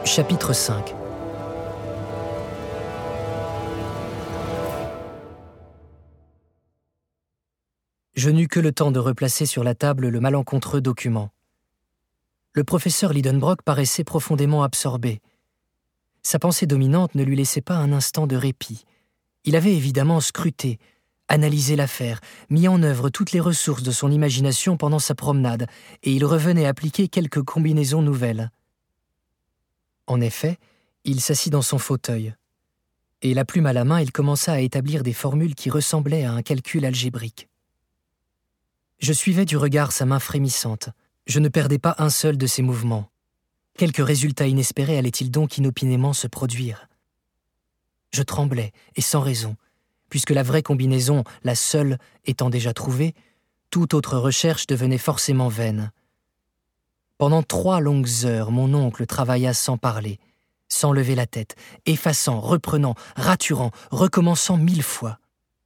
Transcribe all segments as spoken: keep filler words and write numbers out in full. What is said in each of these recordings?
Chapitre cinq. Je n'eus que le temps de replacer sur la table le malencontreux document. Le professeur Lidenbrock paraissait profondément absorbé. Sa pensée dominante ne lui laissait pas un instant de répit. Il avait évidemment scruté, analysé l'affaire, mis en œuvre toutes les ressources de son imagination pendant sa promenade, et il revenait appliquer quelques combinaisons nouvelles. En effet, il s'assit dans son fauteuil, et la plume à la main, il commença à établir des formules qui ressemblaient à un calcul algébrique. Je suivais du regard sa main frémissante. Je ne perdais pas un seul de ses mouvements. Quelques résultats inespérés allaient-ils donc inopinément se produire? Je tremblais, et sans raison, puisque la vraie combinaison, la seule, étant déjà trouvée, toute autre recherche devenait forcément vaine. Pendant trois longues heures, mon oncle travailla sans parler, sans lever la tête, effaçant, reprenant, raturant, recommençant mille fois.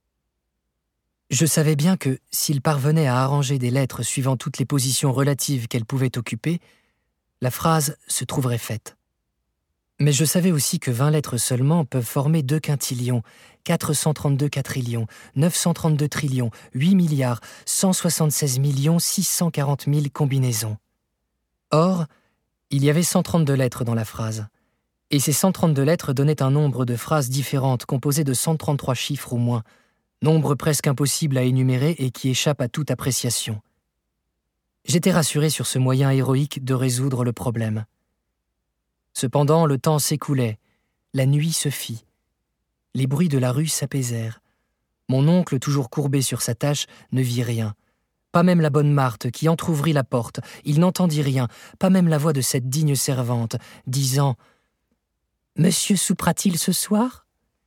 Je savais bien que, s'il parvenait à arranger des lettres suivant toutes les positions relatives qu'elles pouvaient occuper, la phrase se trouverait faite. Mais je savais aussi que vingt lettres seulement peuvent former deux quintillions, quatre cent trente-deux quadrillions, neuf cent trente-deux trillions, huit milliards, cent soixante-seize millions, six cent quarante mille combinaisons. Or, il y avait cent trente-deux lettres dans la phrase, et ces cent trente-deux lettres donnaient un nombre de phrases différentes composées de cent trente-trois chiffres au moins, nombre presque impossible à énumérer et qui échappe à toute appréciation. J'étais rassuré sur ce moyen héroïque de résoudre le problème. Cependant, le temps s'écoulait, la nuit se fit. Les bruits de la rue s'apaisèrent. Mon oncle, toujours courbé sur sa tâche, ne vit rien. Pas même la bonne Marthe qui entr'ouvrit la porte. Il n'entendit rien, pas même la voix de cette digne servante, disant « Monsieur soupera-t-il ce soir ?»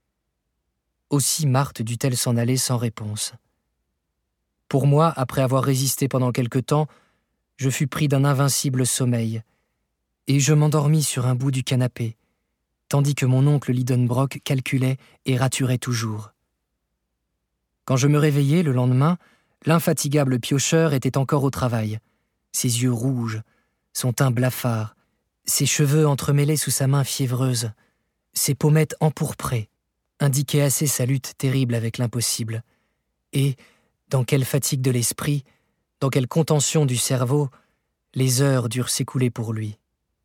Aussi Marthe dut-elle s'en aller sans réponse. Pour moi, après avoir résisté pendant quelque temps, je fus pris d'un invincible sommeil, et je m'endormis sur un bout du canapé, tandis que mon oncle Lidenbrock calculait et raturait toujours. Quand je me réveillai le lendemain, l'infatigable piocheur était encore au travail, ses yeux rouges, son teint blafard, ses cheveux entremêlés sous sa main fiévreuse, ses pommettes empourprées, indiquaient assez sa lutte terrible avec l'impossible, et, dans quelle fatigue de l'esprit, dans quelle contention du cerveau, les heures durent s'écouler pour lui.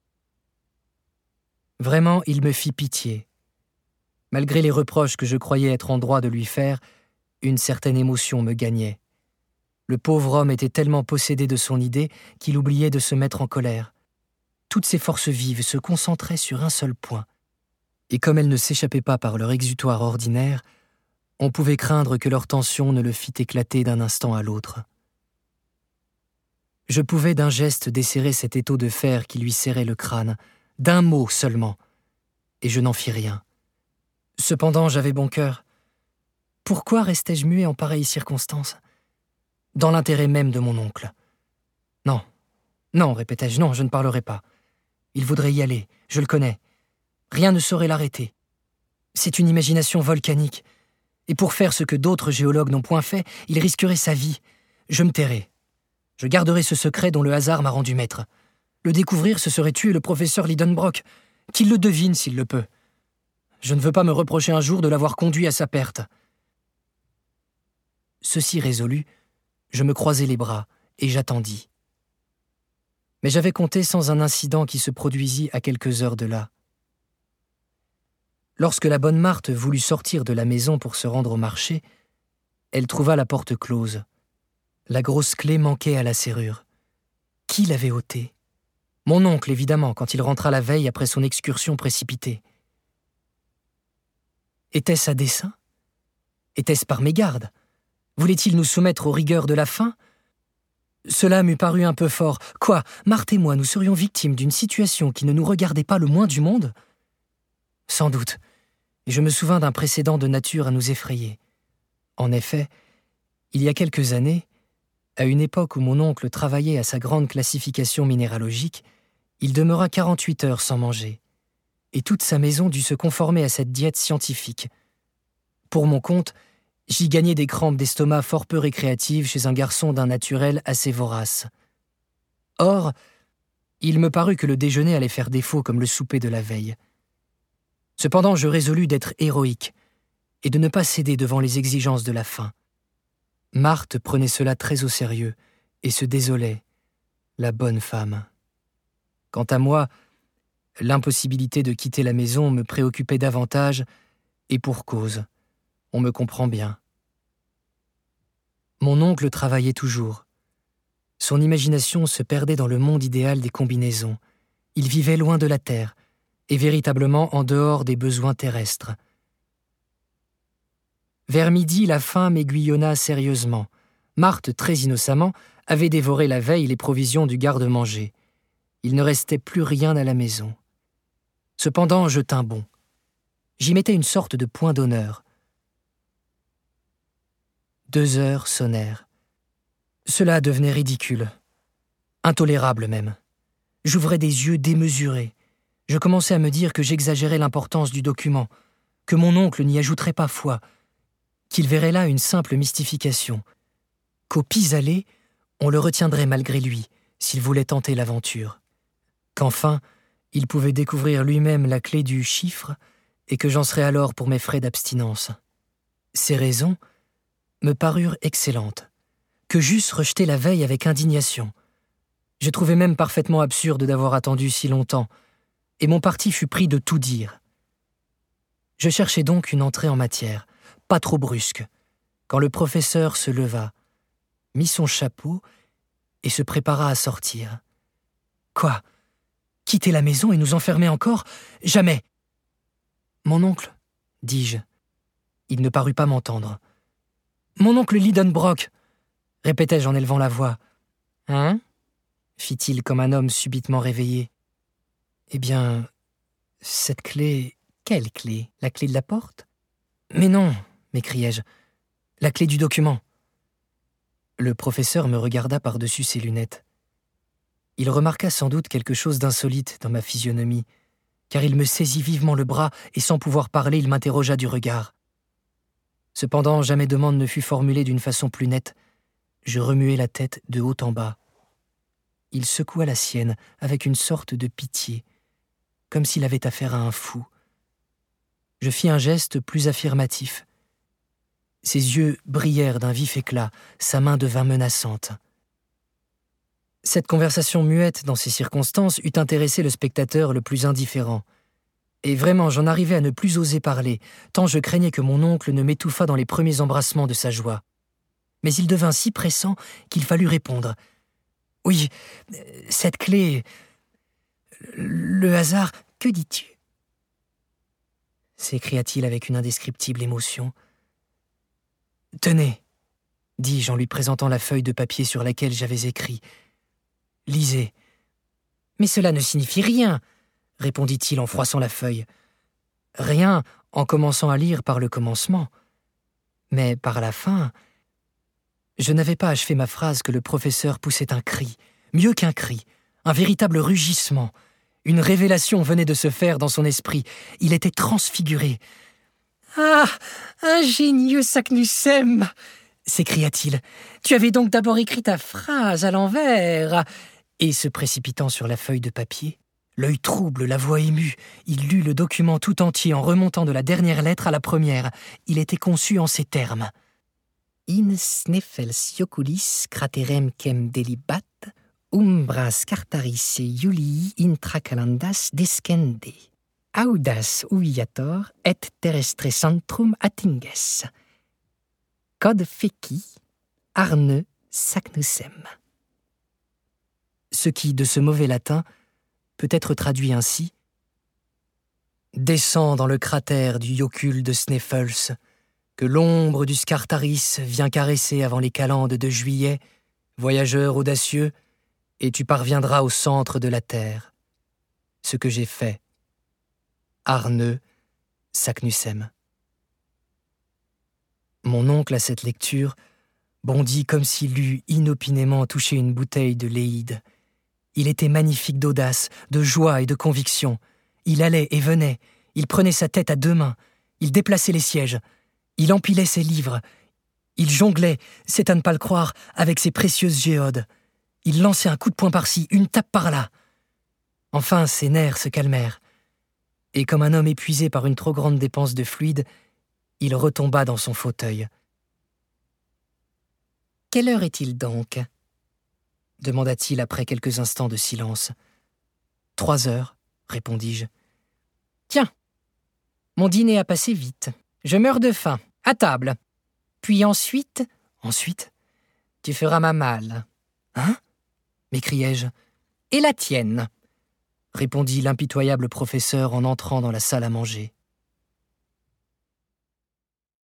Vraiment, il me fit pitié. Malgré les reproches que je croyais être en droit de lui faire, une certaine émotion me gagnait. Le pauvre homme était tellement possédé de son idée qu'il oubliait de se mettre en colère. Toutes ses forces vives se concentraient sur un seul point, et comme elles ne s'échappaient pas par leur exutoire ordinaire, on pouvait craindre que leur tension ne le fît éclater d'un instant à l'autre. Je pouvais d'un geste desserrer cet étau de fer qui lui serrait le crâne, d'un mot seulement, et je n'en fis rien. Cependant, j'avais bon cœur. Pourquoi restais-je muet en pareille circonstance? Dans l'intérêt même de mon oncle. Non, non, répétai-je, non, je ne parlerai pas. Il voudrait y aller, je le connais. Rien ne saurait l'arrêter. C'est une imagination volcanique, et pour faire ce que d'autres géologues n'ont point fait, il risquerait sa vie. Je me tairai. Je garderai ce secret dont le hasard m'a rendu maître. Le découvrir, ce serait tuer le professeur Lidenbrock, qu'il le devine s'il le peut. Je ne veux pas me reprocher un jour de l'avoir conduit à sa perte. Ceci résolu, je me croisai les bras, et j'attendis. Mais j'avais compté sans un incident qui se produisit à quelques heures de là. Lorsque la bonne Marthe voulut sortir de la maison pour se rendre au marché, elle trouva la porte close. La grosse clé manquait à la serrure. Qui l'avait ôtée? Mon oncle, évidemment, quand il rentra la veille après son excursion précipitée. Était-ce à dessein? Était-ce par mégarde? Voulait-il nous soumettre aux rigueurs de la faim? Cela m'eût paru un peu fort. Quoi, Marthe et moi, nous serions victimes d'une situation qui ne nous regardait pas le moins du monde? Sans doute, et je me souvins d'un précédent de nature à nous effrayer. En effet, il y a quelques années, à une époque où mon oncle travaillait à sa grande classification minéralogique, il demeura quarante-huit heures sans manger, et toute sa maison dut se conformer à cette diète scientifique. Pour mon compte, j'y gagnai des crampes d'estomac fort peu récréatives chez un garçon d'un naturel assez vorace. Or, Il me parut que le déjeuner allait faire défaut comme le souper de la veille. Cependant, je résolus d'être héroïque et de ne pas céder devant les exigences de la faim. Marthe prenait cela très au sérieux et se désolait, la bonne femme. Quant à moi, l'impossibilité de quitter la maison me préoccupait davantage, et pour cause, on me comprend bien. Mon oncle travaillait toujours. Son imagination se perdait dans le monde idéal des combinaisons. Il vivait loin de la terre, et véritablement en dehors des besoins terrestres. Vers midi, la faim m'aiguillonna sérieusement. Marthe, très innocemment, avait dévoré la veille les provisions du garde-manger. Il ne restait plus rien à la maison. Cependant, je tins bon. J'y mettais une sorte de point d'honneur. Deux heures sonnèrent. Cela devenait ridicule, intolérable même. J'ouvrais des yeux démesurés. Je commençais à me dire que j'exagérais l'importance du document, que mon oncle n'y ajouterait pas foi, qu'il verrait là une simple mystification, qu'au pis-aller, on le retiendrait malgré lui, s'il voulait tenter l'aventure, qu'enfin, il pouvait découvrir lui-même la clé du chiffre et que j'en serais alors pour mes frais d'abstinence. Ces raisons me parurent excellentes, que j'eusse rejetées la veille avec indignation. Je trouvais même parfaitement absurde d'avoir attendu si longtemps, et mon parti fut pris de tout dire. Je cherchais donc une entrée en matière, pas trop brusque, quand le professeur se leva, mit son chapeau et se prépara à sortir. « Quoi ? Quitter la maison et nous enfermer encore ? Jamais !»« Mon oncle, dis-je. Il ne parut pas m'entendre. « Mon oncle Lidenbrock !» répétai-je en élevant la voix. « Hein ?» fit-il comme un homme subitement réveillé. « Eh bien, cette clé... » « Quelle clé ? La clé de la porte ? » ?»« Mais non !» m'écriai-je. « La clé du document. » Le professeur me regarda par-dessus ses lunettes. Il remarqua sans doute quelque chose d'insolite dans ma physionomie, car il me saisit vivement le bras et sans pouvoir parler, il m'interrogea du regard. Cependant, jamais demande ne fut formulée d'une façon plus nette. Je remuai la tête de haut en bas. Il secoua la sienne avec une sorte de pitié, comme s'il avait affaire à un fou. Je fis un geste plus affirmatif. Ses yeux brillèrent d'un vif éclat, sa main devint menaçante. Cette conversation muette dans ces circonstances eût intéressé le spectateur le plus indifférent. Et vraiment, j'en arrivais à ne plus oser parler, tant je craignais que mon oncle ne m'étouffât dans les premiers embrassements de sa joie. Mais il devint si pressant qu'il fallut répondre. « Oui, cette clé... Le hasard... Que dis-tu » s'écria-t-il avec une indescriptible émotion. « Tenez, dis-je en lui présentant la feuille de papier sur laquelle j'avais écrit. Lisez. »« Mais cela ne signifie rien, » répondit-il en froissant la feuille. Rien en commençant à lire par le commencement. Mais par la fin... Je n'avais pas achevé ma phrase que le professeur poussait un cri, mieux qu'un cri, un véritable rugissement. Une révélation venait de se faire dans son esprit. Il était transfiguré. « Ah, ingénieux Saknussemm !» s'écria-t-il. « Tu avais donc d'abord écrit ta phrase à l'envers !» Et se précipitant sur la feuille de papier, l'œil trouble, la voix émue, il lut le document tout entier en remontant de la dernière lettre à la première. Il était conçu en ces termes. « In sneffels ioculis craterem quem delibat, umbra scartaris Julii intra calendas descende. Audas uiator et terrestre centrum attinges. Cod feci, Arne Saknussemm. » Ce qui, de ce mauvais latin, peut être traduit ainsi. « Descends dans le cratère du Yocul de Sneffels, que l'ombre du Scartaris vient caresser avant les calendes de juillet, voyageur audacieux, et tu parviendras au centre de la terre. Ce que j'ai fait. Arne Saknussemm. » Mon oncle, à cette lecture, bondit comme s'il eût inopinément touché une bouteille de Léide. Il était magnifique d'audace, de joie et de conviction. Il allait et venait, il prenait sa tête à deux mains, il déplaçait les sièges, il empilait ses livres, il jonglait, c'est à ne pas le croire, avec ses précieuses géodes. Il lançait un coup de poing par-ci, une tape par-là. Enfin, ses nerfs se calmèrent, et comme un homme épuisé par une trop grande dépense de fluide, il retomba dans son fauteuil. « Quelle heure est-il donc » demanda-t-il après quelques instants de silence. « Trois heures, » répondis-je. « Tiens, mon dîner a passé vite. Je meurs de faim. À table. Puis ensuite... »« Ensuite, tu feras ma malle. »« Hein » m'écriai-je. « Et la tienne » répondit l'impitoyable professeur en entrant dans la salle à manger.